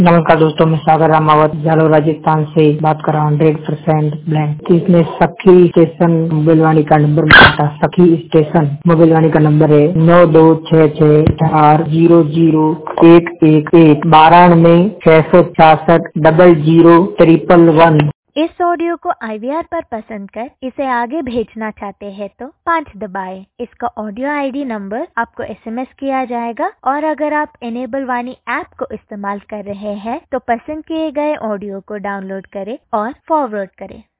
नमस्कार दोस्तों, मैं सागर रामावत जालोर राजस्थान से बात कर रहा हूँ। 100% ब्लैंक। इसमें सखी स्टेशन मोबाइल वाणी का नंबर मिलता। सखी स्टेशन मोबाइल वाणी का नंबर है 9266400111 92 66600000011। इस ऑडियो को IVR पर पसंद कर इसे आगे भेजना चाहते हैं तो 5 दबाएं। इसका ऑडियो ID नंबर आपको SMS किया जाएगा और अगर आप इनेबल वाणी ऐप को इस्तेमाल कर रहे हैं तो पसंद किए गए ऑडियो को डाउनलोड करें और फॉरवर्ड करें।